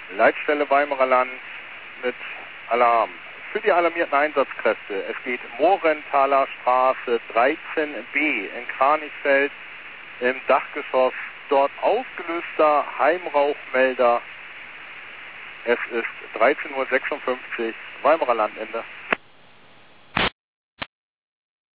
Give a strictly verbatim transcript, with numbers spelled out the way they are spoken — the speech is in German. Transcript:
Leitstelle Weimarer Land mit Alarm. Für die alarmierten Einsatzkräfte. Es geht Mohrenthaler Straße dreizehn b in Kranichfeld im Dachgeschoss. Dort ausgelöster Heimrauchmelder. Es ist dreizehn Uhr sechsundfünfzig, Weimarer Land, Ende.